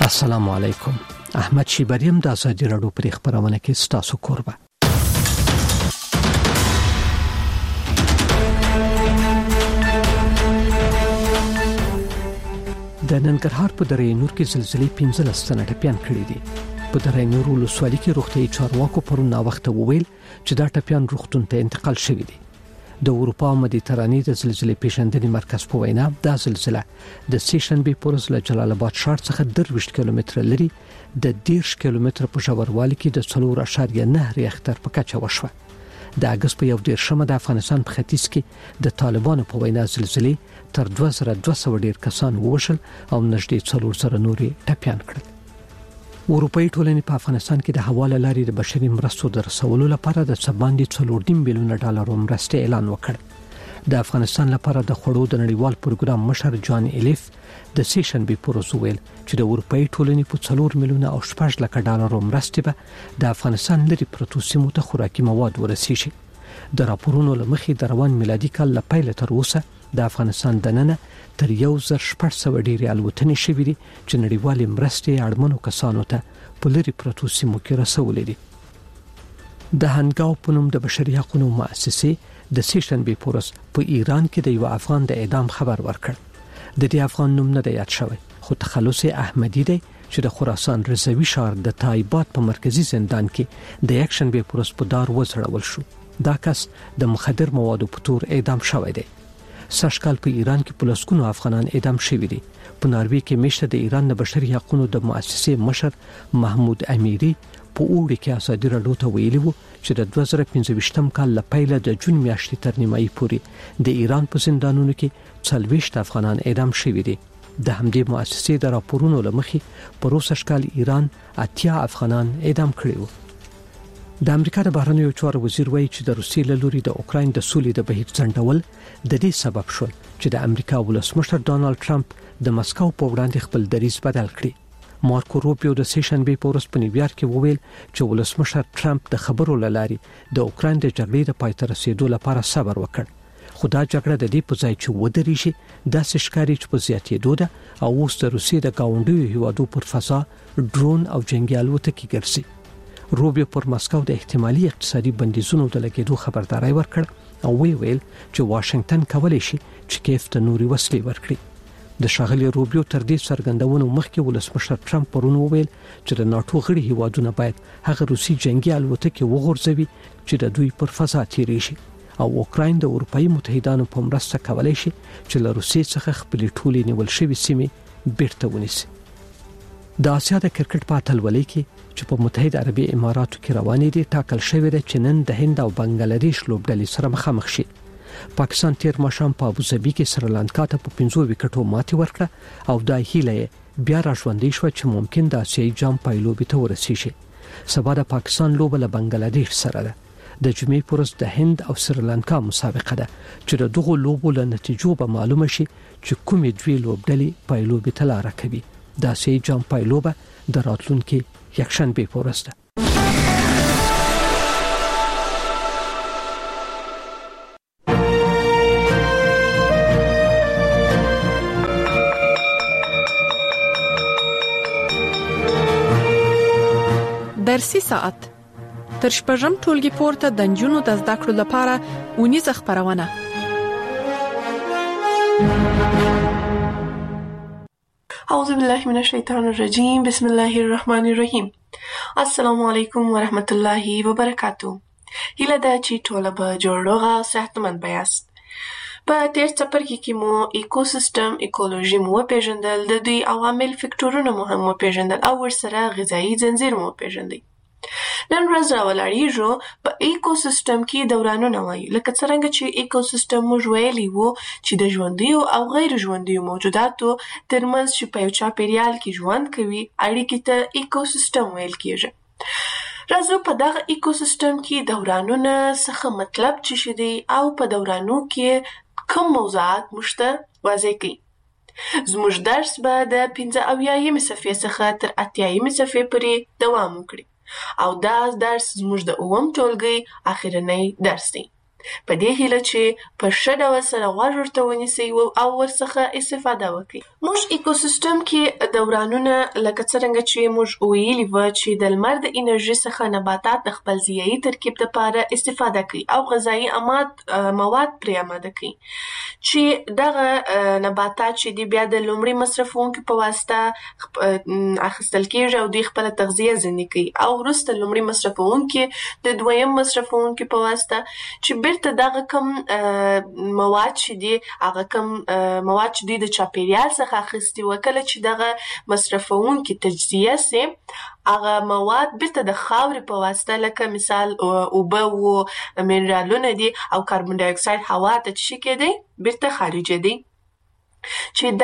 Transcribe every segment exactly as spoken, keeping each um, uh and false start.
السلام علیکم. احمد شیبریم د ازادي راډیو پر خبرونه کې ستاسو کوربه. د ننګرهار په درې نور کې زلزلې پنځلس تنه ټپيان کړي دي. په درې نور ولسوالۍ کې روغتيایي چارواکو پرون نا وخت وویل چې دا ټپيان روغتون ته انتقال شوي دي. د اروپا مدیترانې د زلزلې پیژندنې مرکز په وینا دا زلزلہ د سیشنبه پورز له جلال آباد ښار څخه درویشت کیلومتر لري د دیرش کیلومتر په ژوروالي کې د څلور اعشاریه نه ریختر په کچه وشوه. د اگست په یو دیرشمه د افغانستان په ختیځ کې د طالبانو په وینا زلزلې تر دوه زره دوه سوه ډیر کسان ووژل او نږدې څلور زره نورې ټپيان کړل. اروپאי ټولنې په افغانستان کې د حواله لارې د بشري مرستو د رسولو لپاره د څباندې څلور نیم میلیون ډالر مرستې اعلان وکړ. د افغانستان لپاره د خړو د نړیوال پروګرام مشر جان الیف د سیشنبه پورز ویل چې د اروپאי ټولنې په څلور میلیون او شپږ لک ډالر مرستې به د افغانستان لري پروتو سیمو ته خوراکي مواد ورسیږي. د راپورونو لمخې د روان میلادي کال له پیل تر اوسه د افغانستان دننه تر یو زر شپږ سوه ډیرې الوتنې شوې دي چې نړیوالې مرستې اړمنو کسانو ته په لري پروتو سیمو کې رسولې دي. د هنګاو په نوم د بشري حقوقو مؤسسې د سیشنبه پورز په ایران کې د یو افغان د اعدام خبر ورکړ. د دې افغان نوم نه دی یاد شوی خو تخلص احمدی دی چې د خراسان رضوی ښار د تایبات په مرکزی زندان کې د یکشنبه پورز په دار وځړول شو. دا کس د مخدر موادو په تور اعدام شوی دی. سږکال په ایران کې پولیسونو افغانان اعدام شوي دي. په ناروې کې میشته د ایران د بشري حقوقو د مؤسسې مشر محمود امیری په اوړي کې ازادي راډیو ته ویلي وو چې د دوه زره پنځه کال له پیله د جون میاشتې تر نیمایي پورې د ایران په زندانونو کې څلوېښت افغانان اعدام شوي دي. د همدې مؤسسې د راپورونو لمخې په روسش کال ایران اتیا افغانان اعدام کړي وو. د امریکا د بهرنیو چارو وزیر وایي چې د روسیې له لوري د اوکراین د سولې د بهیر ځنډول د دې سبب شول چې د امریکا ولسمشر ډانلډ ټرمپ د مسکو په وړاندې خپل دریځ بدل کړي. مارکو روبیو د سیشنبه په ورځ په نیویارک کې وویل چې ولسمشر ټرمپ د خبرو لاري د اوکراین د جګړې د پای ته رسیدو لپاره صبر وکړ. خو دا جګړه د دې په ځای چې ودرېږي داسې ښکاري چې په زیاتېدو ده او اوس د روسیې د گاونډیو هیوادو پر فضا ډرون او جنگي الوتکې ګرځي. روبیو پر مسکو د احتمالي اقتصادي بندیزونو د لګېدو خبرداري ورکړ او وی ویل چې واشنگټن کولی شي چې کیف ته نوري وسلې ورکړي. د ښاغلي روبیو تر دې څرګندونو مخکې ولسمشر ټرمپ پرون وویل چې د ناتو غړي هیوادونه باید هغه روسي جنگي الوتکې وغورځوي چې د دوی پر فضا تیریږي او اوکراین د اروپאי متحدانو په مرسته کولی شي چې له روسیې څخه خپلې ټولې نیول شوې سیمې بیرته ونیسي. د آسیا د کرکټ په اتلولۍ کې چې په متحده عربي اماراتو کې روانې دي ټاکل شوې ده چې نن د هند او بنگلاديش لوبډلې سره مخامخ شي. پاکستان تیر ماښام په ابوظبي کې سریلانکا ته په پنځو وکټو ماتې ورکړه او دا هیله بیا راژوندې شوه چې ممکن د آسیایي جام پایلوبې ته ورسیږي. سبا د پاکستان لوبه له بنگلاديش سره ده. د جمعې پر ورځ د هند او سریلانکا مسابقه ده چې د دغو لوبو له نتیجو به معلومه شي چې کومې دوی لوبډلې پایلوبې ته لاره کوي. د آسیایي جام پایلوبه د راتلونکي یکشنبه په ورځ ده. درسي ساعت تر شپږم ټولګي پورته د نجونو د زده کړو لپاره ونیزه خبرونه. اعوذ بالله من الشیطان الرجیم بسم الله الرحمن الرحیم. السلام علیکم ورحمت الله وبرکاتو. هیله ده چې ټول به جوړ روغ او صحتمند یاست. په تیر څپرکي کې مو ایکوسیستم ایکولوژي مو پیژندل، د دوی عوامل فکټورونه مو هم پیژندل او ورسره غذایی ځنځیر مو پیژندل. نن ورځ راولاړیږو په ایکوسیستم کې دورانونه وایي، لکه څنګه چې ایکوسیستم موږ ویلي وو چې د ژوندیو او غیر ژوندیو موجوداتو ترمنځ چې په یو چاپیریال کې ژوند کوي اړیکې ته ایکوسیستم ویل کېږي. راځو په دغه ایکوسیستم کې دورانونه څخه مطلب څه شي دی او په دورانو کې کوم موضوعات موږ ته واضح کړي. زموږ درس به د پنځه اویایمې صفحې څخه تر اتیایمې صفحې پورې دوام وکړي او دا درس زموږ د اووم ټولګي اخرنی درس دی. په دې هیله چې په ښه ډول سره غوږ ورته ونیسئ او ورڅخه استفاده وکړئ. موږ ایکوسیستم کې دورانونه لکه څرنګه چې موږ ویلي وو چې د لمر د انرژي څخه نباتات د خپل ضیایي ترکیب لپاره استفاده کوي او غذایي مواد پرې آماده کوي چې دغه نباتات چې دي بیا د لومړي مصرفونکو په واسطه اخیستل کېږي او دوی خپله تغذیه ځینې کوي او وروسته لومړي مصرفونکي د دویم مصرفونکو په واسطه چې بیرته دغه کم مواد چې دي هغه کم مواد چې دي د چاپیریال څخه اخیستي وو کله چې دغه مصرفونکي تجزیه سي هغه مواد بیرته د خاورې په واسطه لکه مثال اوبه و منرالونه دي او کاربن ډای اکساید هوا ته چې کېدی بیرته خارجه دي چې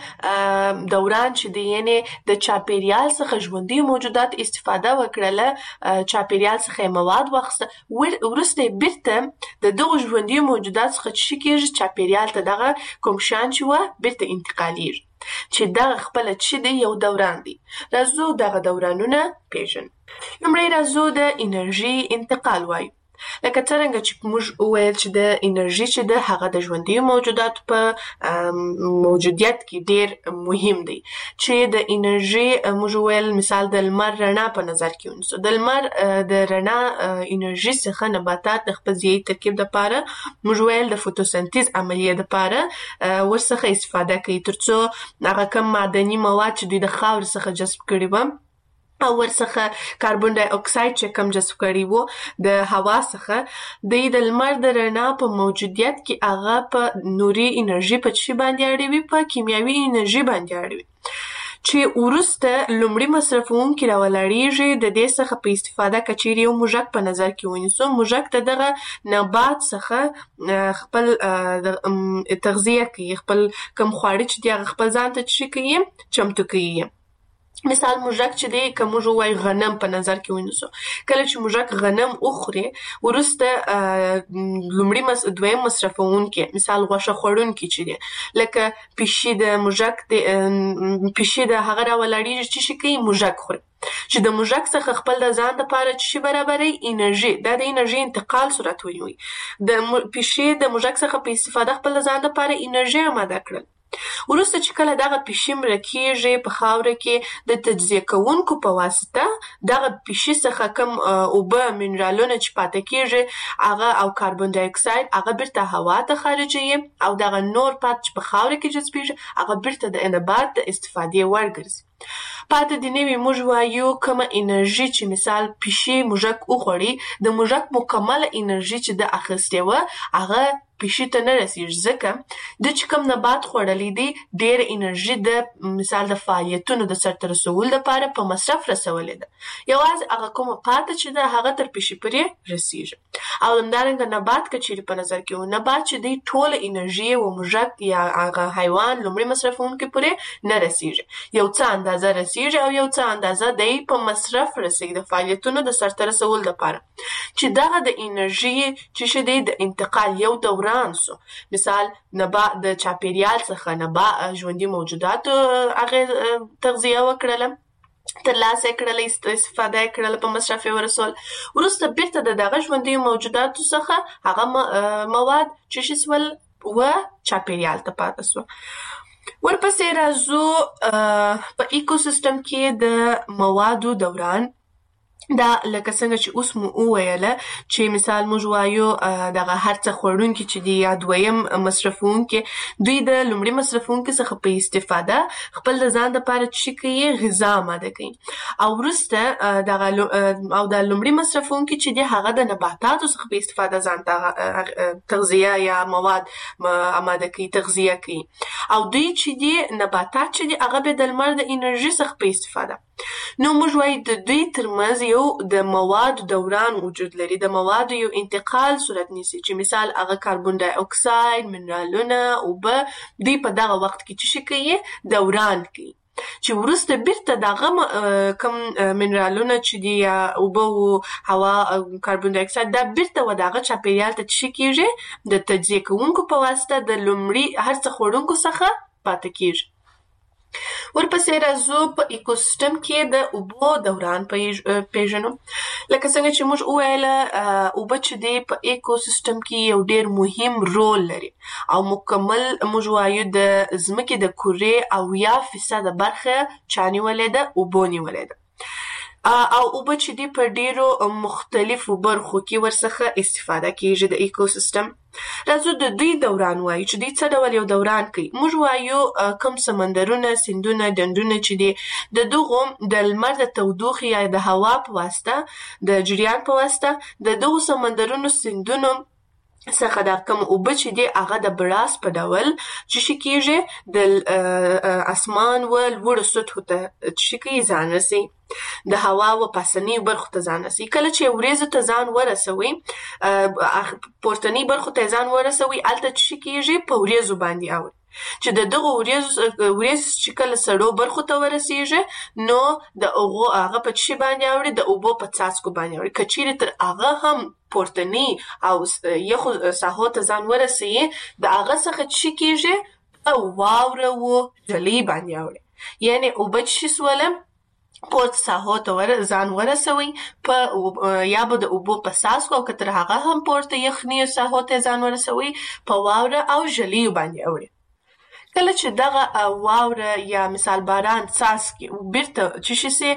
دغه دوران چې دی یعنی د چاپیریال څخه ژوندي موجودات استفاده وکړله چاپیریال څخه مواد واخیسته وروسته بیرته د دغو ژوندي موجودات څخه چې کېږي چاپیریال ته دغه کوم شیان چې وه بیرته انتقالیږي چې دغه خپله چې دی یو دوران دی. راځو دغه دورانونه پیژنو. لومړی راځو د انرژي انتقال وایو. لکه څرنګه چې موږ وویل چې د انرژي چې ده هغه د ژوندي موجوداتو په موجودیت کې ډېر مهم دی چې د انرژي موږ وویل مثال د لمر رڼا په نظر کې ونیسو. د لمر د رڼا انرژي څخه نباتات د خپل ضیایي ترکیب لپاره موږ ویل د فوتوسنتیز عملیې لپاره ورڅخه استفاده کوي تر څو هغه کم معدني مواد چې دوی د خاورې څخه جذب کړي وه او ورڅخه کاربن ډای اکساید چې کم جذب کړي وو د هوا څخه دوی د لمر د رڼا په موجودیت کې هغه په نوري انرژي په څه باندې اړوي په کیمیاوي انرژي باندې اړوي چې وروسته لومړي مصرفونکي راولاړیږي د دې څخه په استفاده که چیرې یو موږک په نظر کې ونیسو موږک ته دغه نبات څخه خپل تغذیه کوي خپل کم خواړه چې دي هغه خپل ځان ته څه کوي چمتو کوي. مثال موږک چې دی که موږ ووایو غنم په نظر کې ونیسو کله چې موږک غنم وخوري وروسته لومړي مس دویم مصرفونکي مثال غوښه خوړونکي چې دی لکه پیشي د موږک د پیشي د هغه راولاړیږي چې شي کوي موږک خوري چې د موږک څخه خپل د ځان لپاره چې شي برابروي انرژي دا د انرژي انتقال صورت ونیوي د پیشي د موږک څخه په استفاده خپل د ځان لپاره انرژي آماده کړل. وروسته چې کله دغه پیشي مړه کېږي په خاوره کې د تجزیه کوونکو په واسطه دغه پیشي څخه کوم اوبه منرالونه چې پاته کېږي هغه او کاربن ډای اکساید هغه بیرته هوا ته خارجوي او دغه نور پات چې په خاوره کې جذبېږي هغه بیرته د نبات د استفادې وړ ګرځي. پاته د نوي موږ وایو کومه انرژي چې مثال پیشي موږک وخوړي د موږک مکمله انرژي چې د اخیستې وه هغه پیشي ته نه رسیږي ځکه د چې کوم نبات خوړلی دی ډېره انرژي د مثال د فعالیتونو د سرته رسولو لپاره په مصرف رسولې ده یوازې هغه کومه پاته چې ده هغه تر پیشي پورې رسیږي او همدارنګه نبات که چیرې په نظر کې و نبات چې دی ټوله انرژي و موږک یا هغه حیوان لومړي مصرفونکي پورې نه رسیږي یو څه اندازه رسیږي او یو څه اندازه دی په مصرف رسیږي د فعالیتونو د سرته رسولو لپاره چې دغه د انرژي چې دی د انتقال یو دوران سو مثال نبات د چاپیریال څخه نبات ژوندي موجوداتو هغه تغذیه وکړله ترلاسه کړله استفاده کړله په مصرف یې ورسول وروسته بیرته د دغه ژوندي موجوداتو څخه هغه مواد چې شسول و چاپیریال ته پاته سو. ورپسې راځو په ایکوسیستم کې د موادو دوران دا لکه څنګه چې اوس مو وویله چې مثال موږ وایو دغه هر څه خوړونکي چې دي یا دویم مصرفونکي دوی د لومړي مصرفونکي څخه په استفاده خپل د ځان لپاره چې کوي غذا آماده کوي او وروسته دغه او د لومړي مصرفونکي چې دي هغه د نباتاتو څخه په استفاده ځان ته تغذیه یا مواد آماده کوي تغذیه کوي او دوی چې دي نباتات چې دي هغه به د لمر د انرژي څخه په استفاده نو موږ وایو د دوی ترمنځ یو د موادو دوران وجود لري د موادو یو انتقال صورت نیسي چې مثال هغه کاربن ډای اکساید منرالونه اوبه دوی په دغه وخت کې چې کوي دوران کوي چې وروسته بیرته دغه کم منرالونه چې دي یا اوبه او هوا کاربن ډای اکساید دا بیرته و دغه چاپیریال ته چې کېږي د تجزیه کوونکو په واسطه د لومړي هر څه خوړونکو څخه پاته کېږي. ورپسې راځو په ایکوسیستم کې د اوبو دوران پیژنو. لکه څنګه چې موږ وویله اوبه چې دی په ایکوسیستم کې یو ډیر مهم رول لري او مکمل موږ وایو د ځمکې د کورې اویا فیصده برخه چا نیولې ده؟ اوبو نیولې ده. او اوبه چې دی په ډیرو مختلفو برخو کې ورڅخه استفاده کیږي د ایکوسیستم. راځو د دوی دوران وایو چې دوی څه ډول یو دوران کوي. موږ وایو کوم سمندرونه، سیندونه، ډنډونه چې دي د دغو د لمر د تودوخې یا د هوا په واسطه د جریان په واسطه د دغو سمندرونو، سیندونو څخه دا کوم اوبه چې دی هغه د بړاس په ډول چې شي کیږي د اسمان و لوړو سطحو ته چې کوي ځان رسي، د هوا و پاسنی برخو ته ځان رسي. کله چې وریځو ته ځان ورسوي، پورتنی برخو ته ځان ورسوي، الته چې کیږي په وریځو باندې اوړي چې د دغه وریځو وریځ چې کله سړو برخو ته ورسیږي نو د هغو هغه په چی باندې اوړي؟ د اوبو په څاڅکو باندې اوړي. که چیرې تر هغه هم پورتنی او یخو ساحو ته ځان ورسوي د هغه څخه چې کیږي په واوره و جلی باندې اوړي. یعنی اوبه چې سوله پورت ساحو ته ور ځان ورسوي په یا به د اوبو په څاڅکو او که تر هغه هم پورته یخني ساحو ته ځان ورسوي په واوره او جلی باندې اوړي. کله چې دغه واوره یا مثال باران څاڅکي بیرته چې شي سي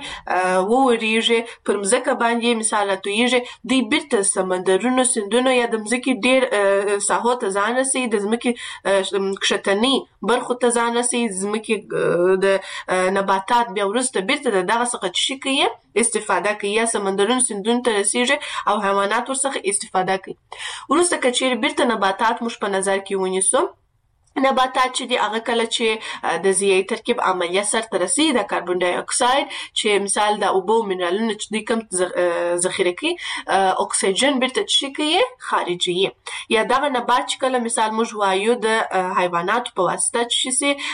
ووريږي پر مځکه باندې مثال راتویږي، دوی بیرته سمندرونو، سیندونو یا د مځکې ډیر ساحو ته ځان رسي، د ځمکې کښتني برخو ته ځان رسي، ځمکې د نباتات بیا وروسته بیرته د دغه څخه چې شي کوي استفاده کوي یا سمندرونو، سیندونو ته رسیږي او حیوانات ورڅخه استفاده کوي. وروسته که چیرې بیرته نباتات موږ په نظر کې ونیسو، نباتات چې دی هغه کله چې د ضیاعي ترکیب عملیه سرته رسي، د کاربن ډای اکساید چې مثال د اوبو منرالونه چې دوی کوم ذخیره کوي، اکسیجن بیرته چې کوي خارجي. یا دغه نبات چې کله مثال موږ وایو د حیواناتو په واسطه چې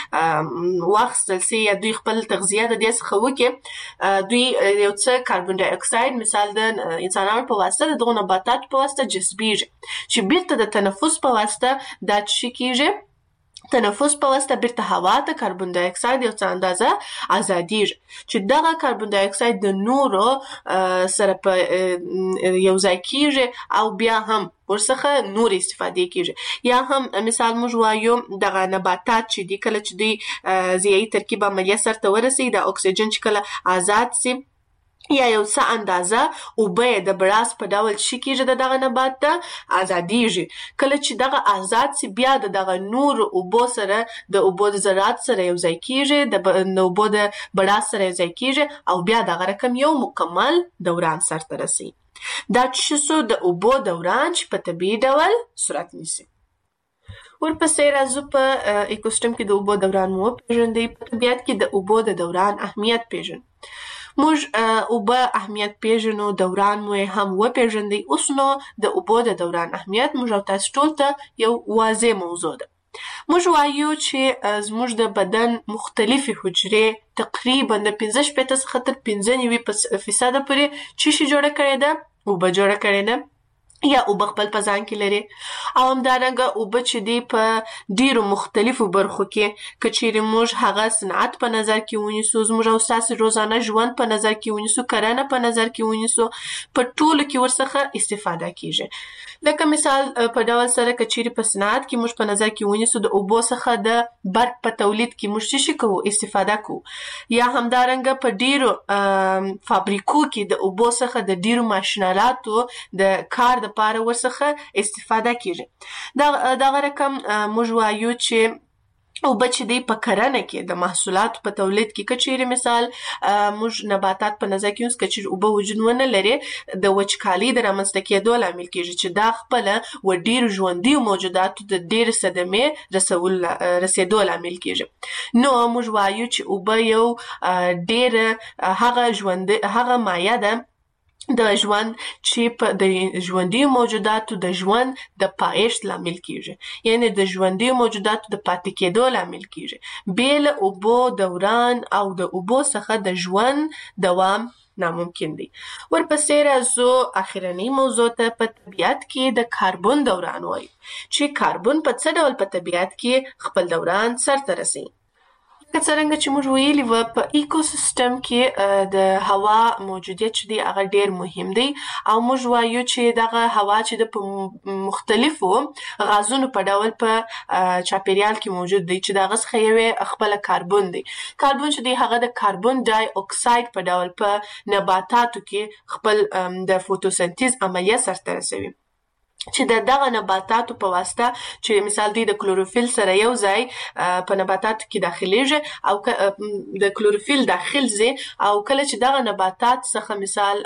سي واخیستل سي یا دوی خپل تغذیه د دې څخه وکړي، دوی یو څه کاربن ډای اکساید مثال د انسانانو په واسطه دغه نباتاتو په واسطه جذبیږي چې بیرته د تنفس په واسطه دا چې کیږي تنفس په واسطه بیرته هوا ته کاربن ډای اکساید یو څه اندازه ازادیږي چې دغه کاربن ډای اکساید د نورو سره په یو ځای کیږي او بیا هم ورڅخه نور استفاده کیږي. یا هم مثال موږ وایو دغه نباتات چې دی کله چې دوی ضیاعي ترکیب عملیه سرته ورسي، د اکسیجن چې کله آزاد سي یا یو څه اندازه اوبه د بړاس په ډول شي کیږي د دغه نبات ته ازادیږي. کله چې دغه آزاد سي بیا د دغه نور اوبو سره د اوبو د ذرات سره یو ځای کیږي، د اوبو د بړاس سره یو ځای کیږي او بیا دغه رقم یو مکمل دوران سرته رسي. دا چې څو د اوبو دوران چې په طبیعي ډول صورت نیسي. ورپسې راځو په ایکوسیستم کې د اوبو دوران مو پیژندئ. په طبیعت کې د اوبو د دوران اهمیت پیژنو. موږ اوبه اهمیت پیژنو، دوران مو هم وپیژندئ. اوس نو د اوبو د دوران اهمیت موږ او تاسو ټول ته یو واضح موضوع ده. موږ وایو چې زموږ د بدن مختلفې حجرې تقریبا د پنځه شپېته څخه تر پنځه نوي فیصده پورې چې شي جوړه کړې ده؟ اوبه جوړه کړې ده یا اوبه خپل په ځان کې لري. او همدارنګه اوبه چې دی په ډیرو مختلفو برخو کې که چیرې موږ هغه صنعت په نظر کې ونیسو، زموږ او ستاسو روزانه ژوند په نظر کې ونیسو، کرنه په نظر کې ونیسو، په ټولو کې ورڅخه استفاده کیږي. لکه مثال په ډول سره که چیرې په صنعت کې موږ په نظر کې ونیسو، د اوبو څخه د برق په تولید کې موږ څه کوو؟ استفاده کوو. یا همدارنګه په ډیرو فابریکو کې د اوبو څخه د ډیرو ماشینالاتو د کار د لپاره ورڅخه استفاده کیږي. دغه رقم موږ وایو چې اوبه چې دی په کرنه کې د محصولاتو په تولید کې که چیرې مثال موږ نباتات په نظر کې ونیسو، که چیرې اوبه وجود ونه لري د وچکالۍ د رامنځته کېدو لامل کیږي چې دا خپله و ډیرو ژوندیو موجوداتو د ډیرې صدمې رسول رسېدو لامل کیږي. نو موږ وایو چې اوبه یو ډیره هغه ژوند هغه مایع ده د ژوند چې په د ژوندي موجوداتو د ژوند د پایښت لامل کیږي، یعنی د ژوندي موجوداتو د پاتې کېدو لامل کیږي. بیل اوبو دوران او د اوبو څخه د ژوند دوام ناممکن دی. ورپسې راځو اخرنی موضوع ته. په طبیعت کې د کاربن دوران وایو چې کاربن په څه ډول په طبیعت کې خپل دوران سرته رسوي. که څرنګه چې موږ ویلي وو په ایکوسیستم کې د هوا موجودیت چې دی هغه ډیر مهم دی او موږ وایو چې دغه هوا چې د مختلفو غازونو په ډول په چاپیریال کې موجود دی چې دغه څخه یو خپل کاربن دی. کاربن چې دی هغه د کاربن ډای اکساید په ډول په نباتاتو کې خپل د فوتوسنتیز عملیه سرته رسوي چې د دغه نباتاتو په واسطه چې مثال دی د کلوروفیل سره یو ځای په نباتاتو کې داخليږي او د کلوروفیل داخل زی او کله چې دغه نباتات څخه مثال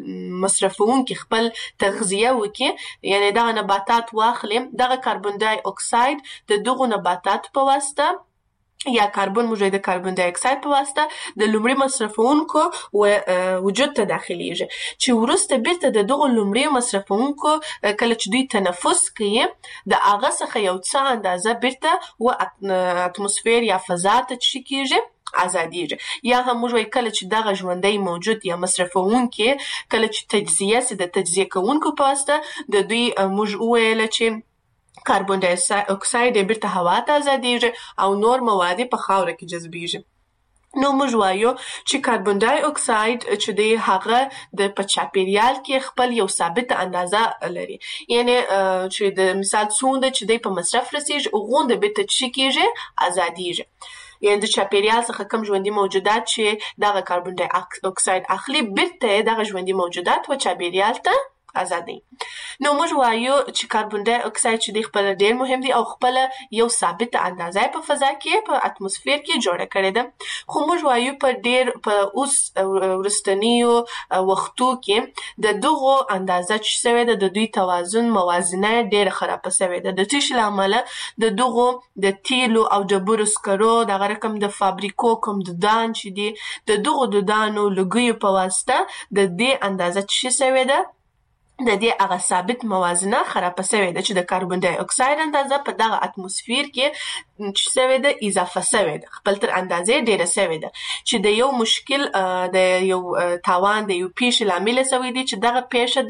مصرفون کې خپل تغذیه وکړي یعنی دغه نباتات واخلي دغه کاربن ډای اکساید د دغه نباتات په واسطه یا کاربن موجود د کاربن ډای اکساید په واسطه د لومړي مصرفونکو وجود ته داخليږي چې ورسته بیرته د دغه لومړي مصرفونکو کله چې دوی تنفس کوي د هغه څخه یو څه اندازه بیرته و اتموسفیر یا فضا ته چي کیږي ازادیږي یا هم موږ وایي کله چې دغه ژوندۍ موجود یا مصرفونکي کله چې تجزیه سي د تجزیه کوونکو په واسطه د دوی موږ ویل چې کاربن ډای اکساید بیرته هوا ته ازادیږي او نور مواد په خاوره کې جذبیږي. نو موږ وایو چې کاربن ډای اکساید چې دی هغه د په چاپیریال کې خپل یو ثابت اندازه لري یعنی چې د مثال څومره چې دی په مصرف رسیږي غونډه بیرته چي کیږي ازادیږي یعنی د چاپیریال څخه کم ژوندۍ موجودات چې دغه کاربن ډای اکساید اخلي بیرته دغه ژوندۍ موجودات و چاپیریال ته ازادي. نو موږ وایو چې کاربن ډای اکساید چې دی خپل ډیر مهم دی او خپل یو ثابت اندازه په فضا کې په اتموسفیر کې جوړه کړې ده خو موږ وایو په ډیر په اوس ورستنیو وختو کې د دغه اندازه چې سوي ده د دوی توازن موازنه ډیر خراب سوي ده د تیش لامل د دغه د تیلو او ډبرو سکرو د رقم د فابریکو کوم د دان چې دی د دغه د دانو لګي په واسطه د دې اندازه چې سوي ده د دې هغه ثابت موازنه خراب شوې ده چې د کاربن ډای اکساید اندازه په دغه اتموسفیر کې چې شوې ده اضافه شوې ده خپل تر اندازې ډیره شوې ده چې د یو مشکل د یو تاوان د یو پیښې لامل شوې دي چې دغه پیښه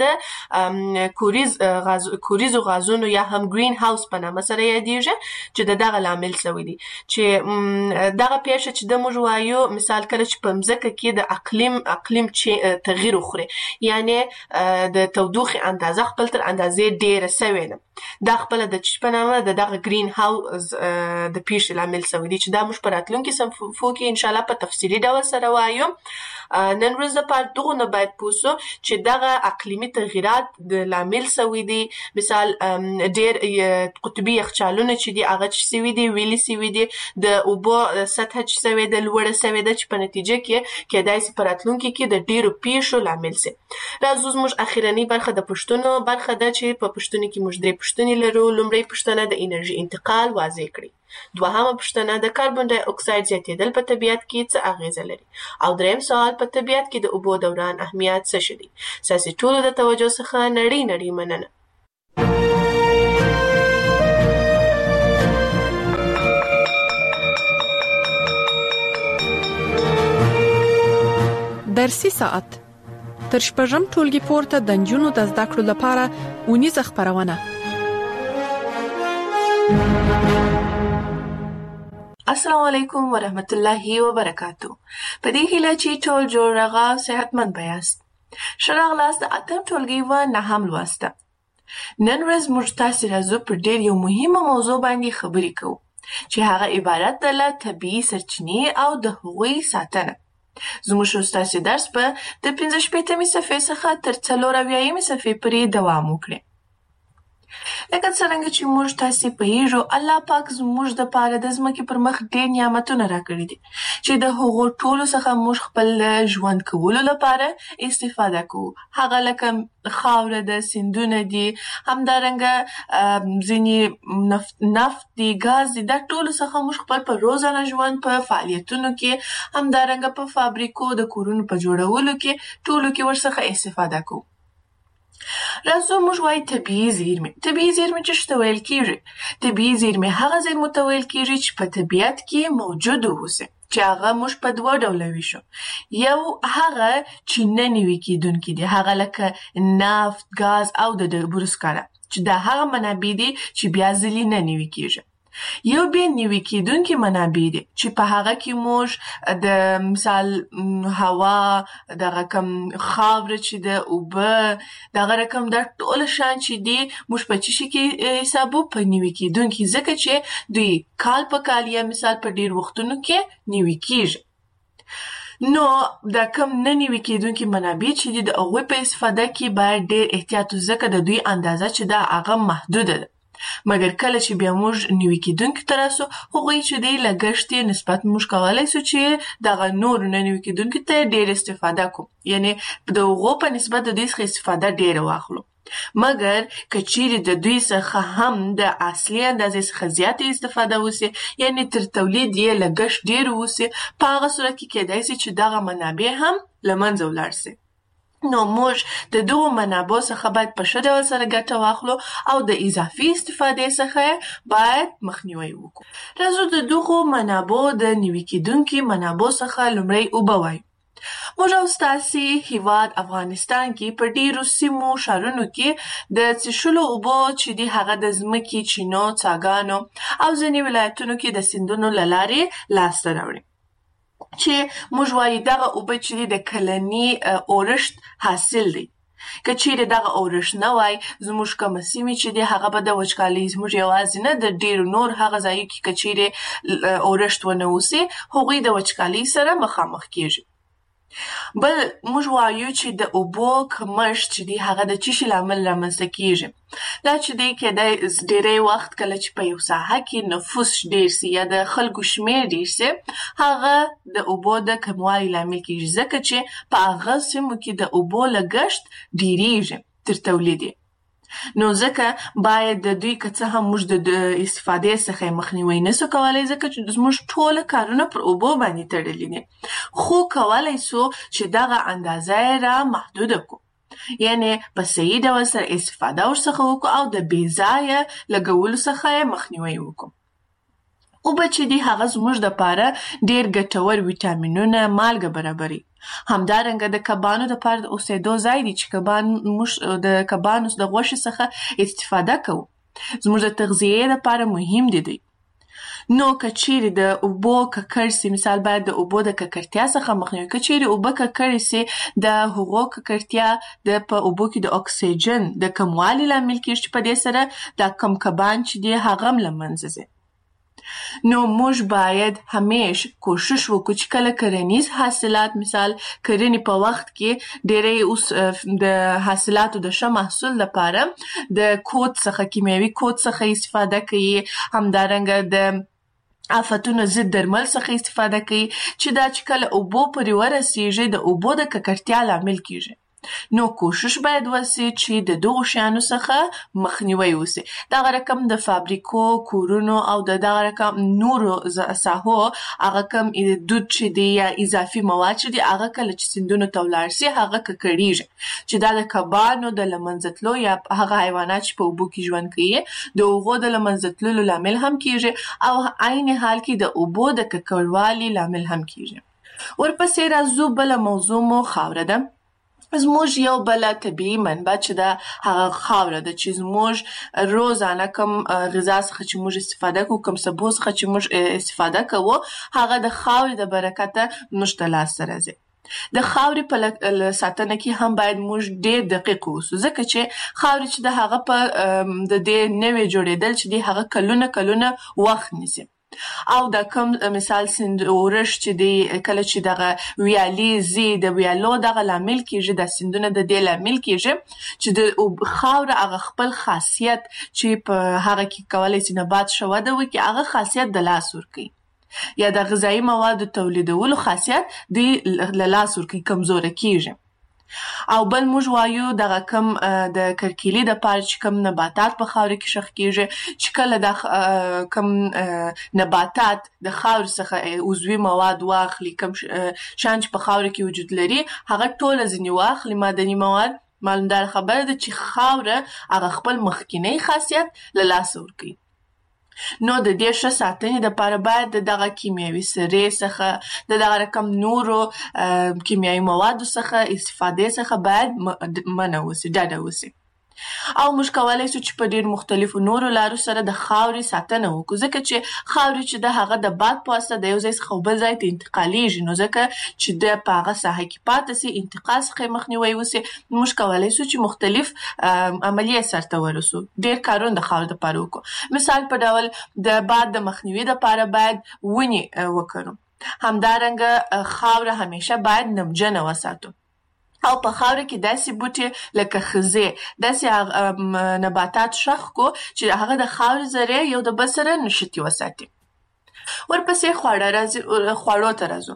د کوریز غاز کوریز غازونو یا هم گرین هاوس په نامه سره یادېږي چې دغه لامل شوې دي چې دغه پیښه چې د موږ وایو مثال کله چې په مځکه کې د اقلیم اقلیم چې تغییر وخوري یعنی د تودوخه اندازه خپل تر اندازې ډیره شوې ده دا خپل د چپنامه د دغه گرین هاوس د پیښې لامل شوی دی چې دا موږ په راتلونکي صفحو کې ان شاء الله په تفصیلی ډول سره وایو. نن ورځ د پاره دغه نه باید پوسو چې دغه اقلیمي تغیرات د لامل شوی دی مثال ډیر قطبي یخچالونه چې دی هغه چې سوي دی ویلي سوي دی د اوبو سطح چې سوي دی لوړه سوي دی چې په نتیجه کې کېدای شي په راتلونکي کې د ډیرو پیښو لامل شي. راځو موږ اخیرنی برخه د پښتونو برخه ده چې په پښتوني کې موږ درې پښتنې لرو. لومړی پښتنه د انرژي انتقال واضح کړي، دوهمه پښتنه د کاربن ډای اکساید زیاتېدل په طبیعت کې څه اغیزه لري، او دریم سوال په طبیعت کې د اوبو دوران اهمیت څه شي. ساسي ټولو د توجه څخه نړۍ نړۍ مننه. درسي ساعت تر شپږم ټولګي پورته د نجونو د زده کړو لپاره ونیزه خبرونه. السلام علیکم ورحمت الله وبرکاتو. په دې هیله چې ټول جوړ راغا صحتمند بیاست. شراغلاست د اتم ټولګي و نهم لوسته. نن ورځ موږ تاسو راځو پر ډېر یو مهمه موضوع باندې خبرې کوو چې هغه عبارت ده له طبیعي سرچینې او د هغوی ساتنه. زموږ استاد درس په د پنځه شپېتمې صفحې څخه تر څلور اویایمې صفحې پورې دوام وکړي. لکه څنګه چې موږ تاسو په هیرو الله پاک زموږ د پاره د ځمکې پر مخ ډېر نعمتونه راکړي دي چې د هغو ټولو څخه موږ خپل ژوند کولو لپاره استفاده کوو. هغه لکه خاوره د سیندونه دي، همدارنګه ځینې نفت نفت دي، ګاز دي، دا ټولو څخه موږ خپل په روزانه ژوند په فعالیتونو کې، همدارنګه په فابریکو د کورونو په جوړولو کې ټولو کې ورڅخه استفاده کوو. راځو موږ وایو طبیعي زیرمې. طبیعي زیرمې چې څه ویل کیږي؟ طبیعي زیرمې هغه زیرمو ته ویل کیږي چې په طبیعت کې موجود اوسي، چې هغه موږ په دوه ډوله ویشو. یو هغه چې نه نوي کیدونکي دي، هغه لکه نفت، ګاز او د ډبرو سکاره، چې دا هغه منابع دي چې بیا ځلې نه نوي کیږي. یو به نیوي کېدونکي منابع دي چې په هغه کې موږ د مثال هوا، دغه کم خاوره چې د اوبه، دغه رقم دا ټول شان چې دي موږ په چی شي کې حسابو په نیوي کېدونکي، ځکه چې دوی کال په کال یا مثال په ډیر وختونو کې نیوي کېږي. نو دا کم نه نیوي کېدونکي منابع چې دي د هغوی په استفاده کې باید ډیر احتیاط، ځکه د دوی اندازه چې دا هغه محدوده ده. مګر کله چې بیا موږ نیوي کېدونکي ته راسو، هغوی چې دی لګښت یې نسبت موږ کولی سو چې دغه نورو نه نیوي کېدونکي ته ډېر استفاده کوو، یعنې د هغو په نسبت د دوی څخه استفاده ډېره واخلو. مګر که چیرې د دوی څخه هم د اصلي اندازې څخه زیاتې استفاده وسي، یعنې تر تولید یې لګښت ډېر وسي، په هغه صورت کې کېدای سي چې دغه منابع هم له منځه ولاړ سي. نو موږ د دغو منابعو څخه باید په ښه ډول سره ګټه واخلو او د اضافي استفادې څخه باید مخنیوی وکړو. راځو د دغو منابعو د نیوي کېدونکي منابعو څخه لومړی اوبه وایو. موږ او ستاسې هیواد افغانستان کې په ډیرو سیمو ښارونو کې د څښلو اوبو چې دي هغه د ځمکې، چینو، څاګانو او ځینې ولایتونو کې د سیندونو له لارې لاسته راوړي، چې موږ وایو دغه اوبه چې دي د کلني اورښت حاصل دی. که چیرې دغه اورښت نه وای، زموږ کومه سیمې چې دي هغه به د وچکالۍ، زموږ یوازې نه د ډیرو نور هغه ځایو کې که چیرې اورښت ونه وسي، هغوی د وچکالۍ سره مخامخ کیږي. بل موږ وایو چې د اوبو کمښت چې دی هغه د څه شي لامل رامنځته کیږي. دا چې دی کېدای ډېری وخت کله چې په یو ساحه کې نفوس ډېر سي یا د خلکو شمېر ډېر سي، هغه د اوبو د کموالي لامل کیږي، ځکه چې په هغه سیمو کې د اوبو لګښت ډېریږي تر تولید یې. نو ځکه باید د دوی که څه هم موږ د استفادې څخه مخنیوی نسو کولی، ځکه چې زموږ ټوله کارونه پر اوبو باندې تړلي دي، خو کولی سو چې دغه اندازه یې را محدوده کړو، یعنې په صحیح ډول سره استفاده ورڅخه وکړو او د بې ځایه لګولو څخه یې مخنیوی وکړو. اوبه چې دي هغه زموږ دپاره ډېر ګټور ویټامینونه، مالګه برابري. همدارنګه د کبانو دپاره د اوسېدو ځای دی چې کبان موږ د کبانو د غوښې څخه استفاده کوو، زموږ د تغذیې دپاره مهم دي دی. نو که چیرې د اوبو ککړ سي، مثال باید د اوبو د ککړتیا څخه مخنیوی. که چیرې اوبه ککړې سي، د هغو ککړتیا د په اوبو کې د اکسیجن د کموالي لامل کیږي، چې په دې سره دا کم کبان چې دي هغه هم له منځه ځي. نو موږ باید همیش کوشش وکړو چې کله کرنیز حاصلات، مثال کرنې په وخت کې ډېری اوس د حاصلاتو د ښه محصول لپاره د کود څخه، کیمیاوي کود څخه استفاده کوي، همدارنګه د آفتونو ضد درمل څخه استفاده کوي، چې دا چې کله اوبو پورې ورسیږي د اوبو د ککړتیا لامل کیږي. نو کوشش باید وسي چې د دغو شیانو څخه مخنیوی وسي. دغه رقم د فابریکو، کورونو او د دغه رقم نورو ساحو هغه کم دود چې دی یا اضافي مواد چې دی هغه کله چې سیندونو ته ولاړ سي هغه ککړیږي، چې دا د کبانو د له منځه تلو یا هغه حیوانات چې په اوبو کې ژوند کوي د هغو د له منځه تللو لامل هم کیږي، او عین حال کې د اوبو د ککړوالي لامل هم کیږي. ورپسې راځو بله موضوع مو خاوره ده. زموږ یو بله طبیعي منبع چې ده هغه خاوره ده، چې زموږ روزانه کم غذا څخه چې موږ استفاده کوو، کم سبو څخه چې موږ استفاده کوو، هغه د خاورې د برکته موږ ته لاسته راځي. د خاورې په ساتنه کې هم باید موږ ډېر دقیق اوسو، ځکه چې خاورې چې د هغه په د دې نوې جوړېدل چې دی هغه کلونه کلونه وخت نیسي، او دا کم مثال سیند اورښت چې دی کله چې دغه ویالې ځي، د ویالو دغه لامل کیږي، د سیندونه د دې لامل کیږي چې د خاوره هغه خپل خاصیت چې په هغه کې کولی سي نبات ښه وده وکړي، هغه خاصیت د لاس ورکوي، یا د غذایي موادو تولیدولو خاصیت دی له لاس ورکوي، کمزوره کیږي. او بل موږ وایو دغه کم د کرکیلي دپاره چې کم نباتات په خاوره کې ښخ کیږي، چې کله د کم نباتات د خاورې څخه عضوي مواد واخلي، کم شیان چې په خاوره کې وجود لري هغه ټوله ځینې واخلي معدني مواد، معلومداره خبره ده چې خاوره هغه خپل مخکینی خاصیت له لاسه ورکوي. نو د دې ښه ساتنې دپاره باید د دغه کیمیاوي سرې څخه، د دغه رقم نورو کیمیاوي موادو څخه استفادې څخه باید منع وسي، ډډه وسي. او موږ کولای شو چې په ډیر مختلفو نورو لارو سره د خاورې ساتنه وکړو، ځکه چې خاورې چې د هغه د باد په واسطه د یو ځای څخه بل ځای ته انتقالیږي، نو ځکه چې د په هغه ساحه کې پاتې سي، انتقال څخه مخنیوی وسي، موږ کولای شو چې مختلف عملیات سرته ورسو، ډیر کارونه د خاورې لپاره وکړو. مثال په ډول د باد د مخنیوي لپاره باید ونې وکړو. همدارنګه خاوره همیشه باید نمجنه وساتو، او په خاوره کې داسې بوټي لکه خزې، داسې نباتات شخ کو چې هغه د خاورې ذرې یو د بل سره نښتي وساتي. ورپسې خواړه راځي، خواړو ته راځو.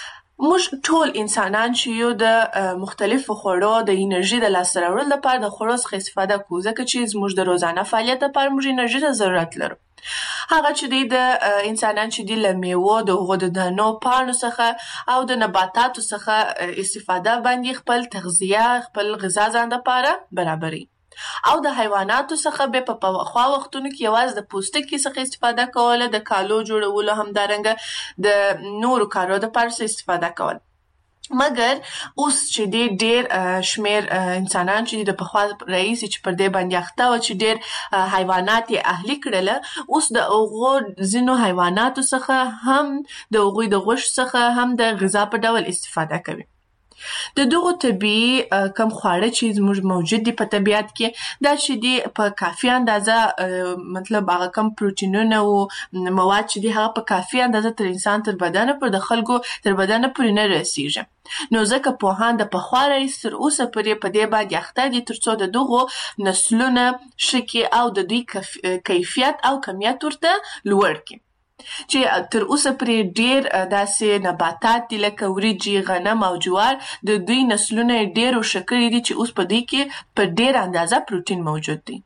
موږ ټول انسانان چې یو د مختلفو خوړو د انرژي د لاسته راوړلو لپاره د خوړو څخه استفاده کوو، ځکه چې زموږ د روزانه فعالیت لپاره موږ انرژي ته ضرورت لرو. هغه چې دی د انسانان چې دی له میوو، د هغو د دانو، پاڼو څخه او د نباتاتو څخه استفاده باندې خپل تغذیه، خپل غذا ځان لپاره برابروي. او د حیواناتو څخه به په پخوا وختونو کې یوازې د پوستکي څخه استفاده کوله، د کالو جوړولو، همدارنګه د نورو کارو لپاره استفاده کول. مګر اوس چې دی ډیر شمیر انسانان چې د پخوا رئیس چې پر دې باندې اخته و چې ډیر حیوانات یې اهلي کړل، اوس د هغو ځینو حیواناتو څخه هم د هغوی د غوښې څخه هم د غذا په ډول استفاده کوي. د دغو طبیعي کم خواړه چې زموږ موجود دي په طبیعت کې، دا چې دي په کافي اندازه، مطلب هغه کم پروټینونه او مواد چې دي هغه په کافي اندازه تر انسان تر بدن پر د خلکو تر بدن پورې نه رسیږي. نو ځکه پوهان د پخوا رئیس تر اوسه پورې په دې باندې اخته دي ترڅو د دغو نسلونه ښه کړي او د دوی کیفیت او کمیت ورته لوړ کړي. چې تر اوسه پرې ډیر داسې نباتات دي لکه وریجې، غنم او جوار، د دوی نسلونه ډیر ښه کړي دي چې اوس په دوی کې په ډیر اندازه پروټین موجود دی،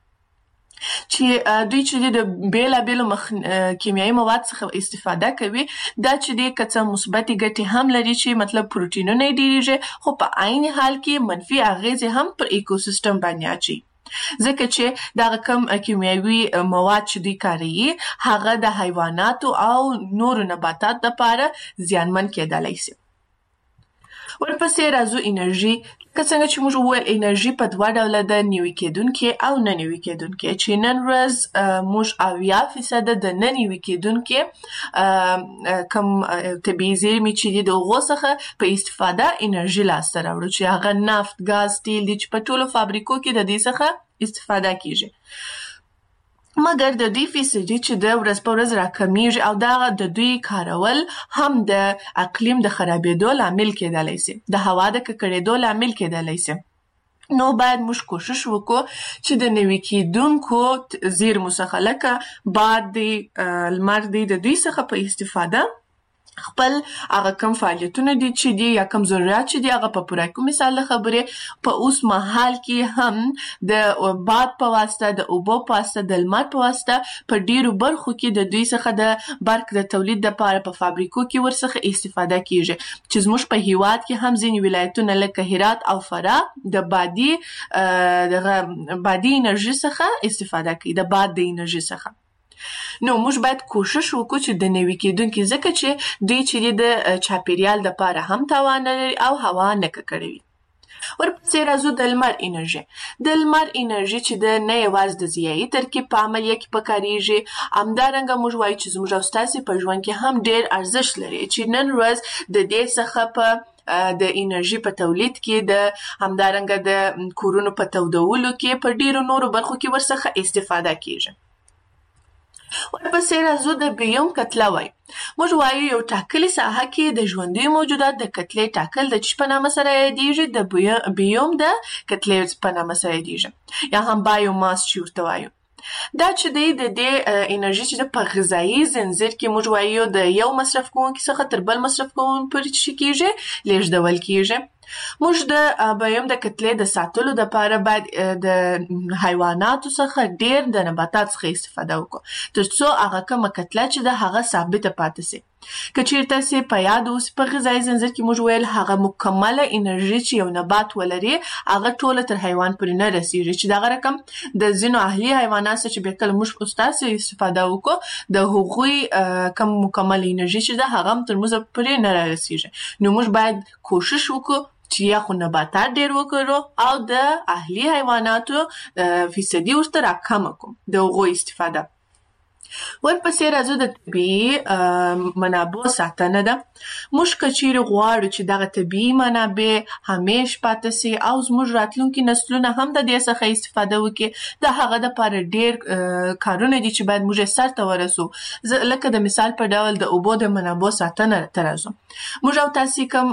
چې دوی چې د بیلابیلو مخ کیمیاوي مواد څخه استفاده کوي. دا چې دی که څه مثبتې ګټې هم لري چې مطلب پروټینونه یې ډیریږي، خو په عین حال کې منفي اغیزې هم پر ایکوسیستم باندې اچوي، ځکه چې دغه کم کیمیاوي مواد چې دوی کاروي هغه د حیواناتو او نورو نباتاتو لپاره زیانمن کېدلی شي. ورپسې راځو انرژي. که څنګه چې موږ وویل انرژي په دوه ډوله ده، نوي کېدونکې او نه نوي کېدونکې، چې نن ورځ موږ اویا فیصده د نه نوي کېدونکې کم طبیعي زیرمې چې دي د هغو څخه په استفاده انرژي لاسته راوړو، چې هغه نفت، ګاز، تیل دي چې په ټولو فابریکو کې د دې څخه استفاده کیږي. مګر د دوی فیصدي چې د ورځ په ورځ راکمیږي او دا د دوی کارول هم د اقلیم د خرابېدو لامل کېدلی شي، د هوا د ککړېدو لامل کېدلی شي. نو باید موږ کوشش وکړو چې د نوي کېدونکو زیرمو څخه لکه باد دی، لمر دی، د دوی څخه په استفاده خپل هغه کم فعالیتونه دي چې دي یا کم ضرورت چې دي هغه په پوره کړو. مثال د خبرې په اوس مهال کې هم د باد په واسطه، د اوبو په واسطه، د لمر په واسطه په ډیرو برخو کې د دوی څخه د برق د تولید لپاره په فابریکو کې ورڅخه استفاده کیږي، چې زموږ په هیواد کې هم ځینې ولایتونه لکه هرات او فراه د بادي دغه بادي انرژي څخه استفاده کوي، د باد د انرژي څخه. نو موږ باید کوشش وکړو چې د نوي کېدونکي، ځکه چې دوی چې د چاپیریال لپاره هم تاوان لري او هوا نه ککړوي. ورپسې راځو د لمر انرژي. د لمر انرژي چې د نه یوازې د ضیایي ترکیب په عملیه کې پکارېږي، همدارنګه موږ وایو چې زموږ او ستاسې په ژوند کې هم ډېر ارزښت لري، چې نن ورځ د دې څخه په د انرژي په تولید کې، د همدارنګه د کورونو په تودولو کې، په ډېرو نورو برخو کې ورڅخه استفاده کیږي. ورپسې راځو د بیوم کتله وایو. موږ وایو یو ټاکلې ساحه کې د ژوندیو موجودات د کتلې ټاکل د چی په نامه سره یادیږي؟ د بیوم د کتلې په نامه سره یادیږي، یا هم بایوماس چې ورته وایو. دا چې دی د دې انرژي چې په غذایي زنځیر کې موږ وایو د یو مصرف کوونکي څخه تر بل مصرف کوونکي پورې چې کیږي لیږدول کیږي. موږ د بیوم د کتلې د ساتلو لپاره باید د حیواناتو څخه ډیر د نباتات څخه استفاده وکړو، ترڅو هغه کومه کتله چې ده هغه ثابته پاتې شي. که چیرته سي په یاد اوس په غذایي زنځیر کې موږ ویل هغه مکمله انرژي چې یو نبات ولري هغه ټوله تر حیوان پورې نه رسیږي، چې دغه رقم د ځینو اهلي حیوانات چې بیا کله موږ ستاسې استفاده وکړو د هغوی کم مکمله انرژي چې ده هغه هم تر موږ پورې نه رسیږي. نو موږ باید کوشش وکړو چې یا خو نباتات ډېر وکړو او د اهلي حیواناتو فیصدي ورته راکمه کوم د هغو استفاده. ورپسې راځو د طبیعي منابعو ساتنه ده. موږ که چیرې غواړو چې دغه طبیعي منابع همیش پاتې سي او زموږ راتلونکي نسلونه هم د دې څخه استفاده وکړي، د هغه دپاره ډېر کارونه دي چې باید موږ یې سرته ورسو. لکه د مثال په ډول د اوبو د منابعو ساتنه ته راځو. موږ او تاسې کوم